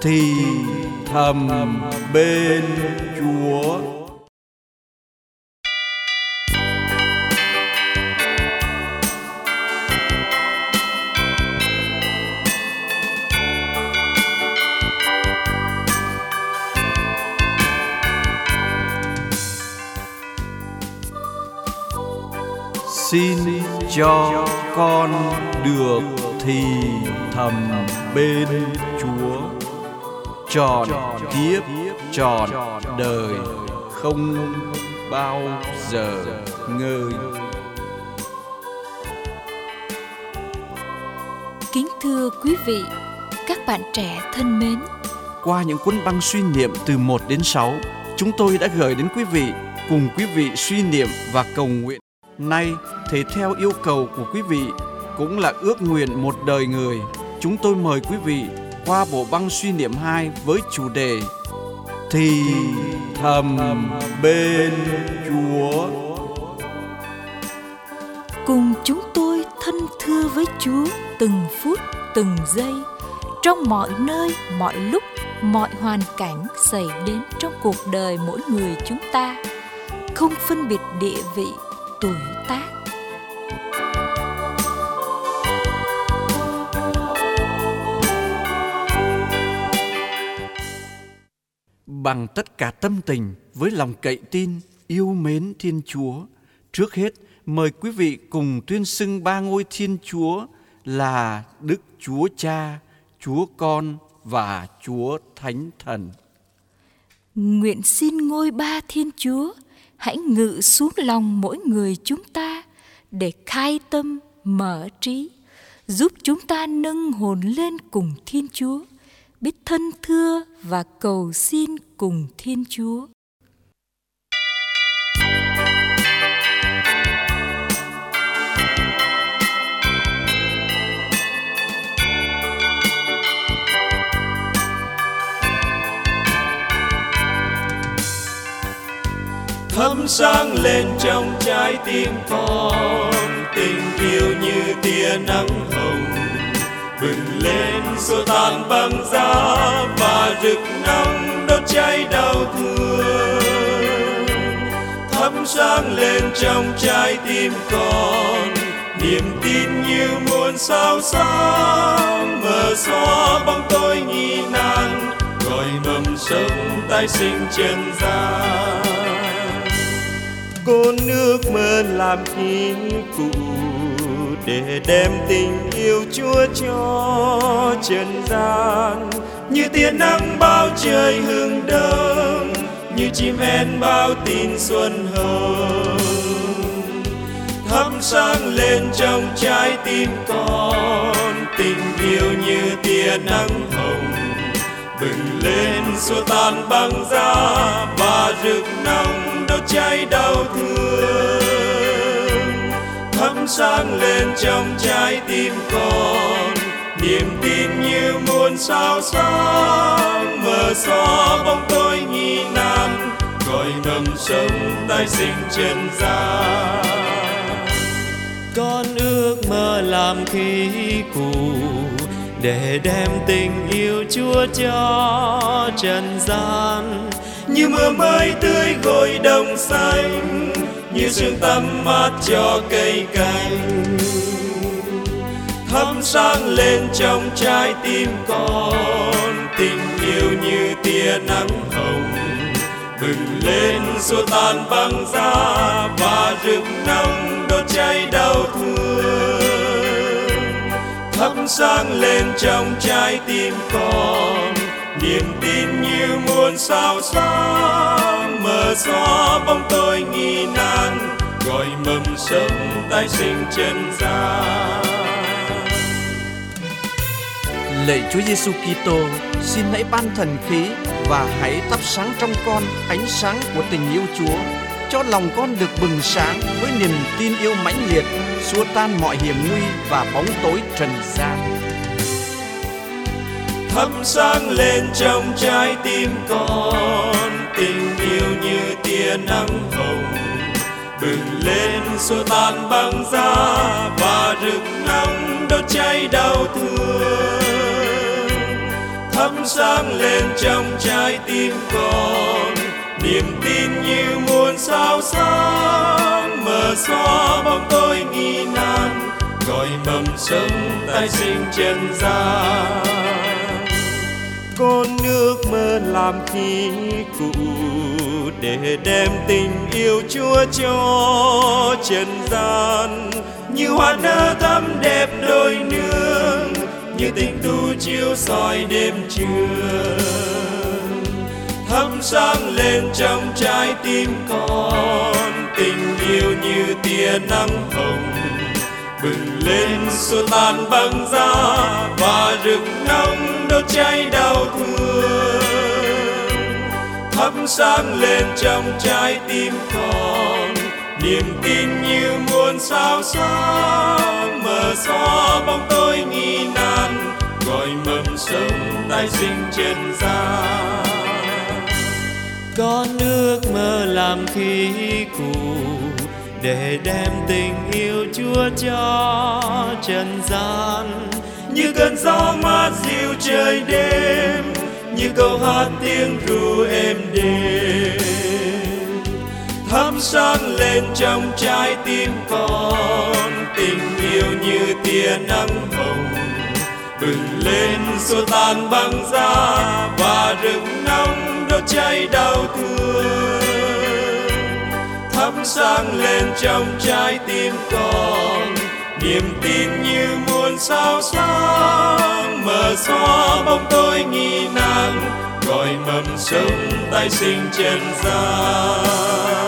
thì thầm bên Chúa. Xin cho con được thì thầm bên Chúa, trọn kiếp trọn đời không bao giờ ngơi. Kính thưa quý vị, các bạn trẻ thân mến, qua những cuốn băng suy niệm từ 1 đến 6, chúng tôi đã gửi đến quý vị cùng quý vị suy niệm và cầu nguyện. Nay, thể theo yêu cầu của quý vị, cũng là ước nguyện một đời người, chúng tôi mời quý vị qua bộ băng suy niệm 2 với chủ đề thì thầm bên Chúa. Cùng chúng tôi thân thưa với Chúa từng phút, từng giây, trong mọi nơi, mọi lúc, mọi hoàn cảnh xảy đến trong cuộc đời mỗi người chúng ta, không phân biệt địa vị, tuổi tác. Bằng tất cả tâm tình, với lòng cậy tin, yêu mến Thiên Chúa, trước hết mời quý vị cùng tuyên xưng 3 ngôi Thiên Chúa là Đức Chúa Cha, Chúa Con và Chúa Thánh Thần. Nguyện xin ngôi 3 Thiên Chúa hãy ngự xuống lòng mỗi người chúng ta để khai tâm, mở trí, giúp chúng ta nâng hồn lên cùng Thiên Chúa, biết thân thưa và cầu xin cùng Thiên Chúa. Thắp sáng lên trong trái tim con, tình yêu như tia nắng hồng, bừng lên xua tan băng giá và rực nóng đốt cháy đau thương. Thắp sáng lên trong trái tim con, niềm tin như muôn sao sáng, mở xóa bóng tối nghi nan, gọi mầm sống tái sinh trần gian. Con ước mơ làm khí cụ để đem tình yêu Chúa cho trần gian, như tia nắng bao trời hương đông, như chim én bao tin xuân hồng. Thắp sáng lên trong trái tim con, tình yêu như tia nắng hồng, bừng lên xua tan băng giá và rực nóng đốt cháy đau thương. Thắp sáng lên trong trái tim con, niềm tin như muôn sao sáng, mở xóa bóng tối nghi nan, gọi mầm sống tái sinh trần gian. Con ước mơ làm khí cụ để đem tình yêu Chúa cho trần gian, như mưa mới tươi gội đồng xanh, như sương tắm mát cho cây cành. Thắp sáng lên trong trái tim con, tình yêu như tia nắng hồng, bừng lên xua tan băng giá và rực nóng đốt cháy đau thương. Thắp sáng lên trong trái tim con, niềm tin như muôn sao sáng, mở xóa bóng tối nghi nan, gọi mầm sống tái sinh trần gian. Lạy Chúa Giêsu Kitô, xin hãy ban thần khí và hãy thắp sáng trong con ánh sáng của tình yêu Chúa, cho lòng con được bừng sáng với niềm tin yêu mãnh liệt, xua tan mọi hiểm nguy và bóng tối trần gian. Thắp sáng lên trong trái tim con, tình yêu như tia nắng hồng, bừng lên xua tan băng giá và rực nóng đốt cháy đau thương. thắp sáng lên trong trái tim con. Niềm tin như muôn sao sáng mờ xóa bóng tối nghi nan, gọi mầm sống tái sinh trần gian. Con ước mơ làm khí cụ để đem tình yêu Chúa cho trần gian, như hoa nở thắm đẹp đôi nương, như tình tu chiếu soi đêm trường. Thắp sáng lên trong trái tim con, tình yêu như tia nắng hồng, bừng lên xua tan băng giá và rực nóng đốt cháy đau thương. Thắp sáng lên trong trái tim con, niềm tin như muôn sao sáng mờ xóa bóng tối nghi nan, gọi mầm sống tái sinh trần gian. Con ước mơ làm khí cụ để đem tình yêu Chúa cho trần gian, như cơn gió mát dịu trời đêm, như câu hát tiếng ru êm đềm. Thắp sáng lên trong trái tim con, tình yêu như tia nắng hồng, bừng lên xua tan băng giá và rực nóng đốt cháy đau thương. Thắp sáng lên trong trái tim con, niềm tin như muôn sao sáng mờ xóa bóng tối nghi nan, gọi mầm sống tái sinh trần gian.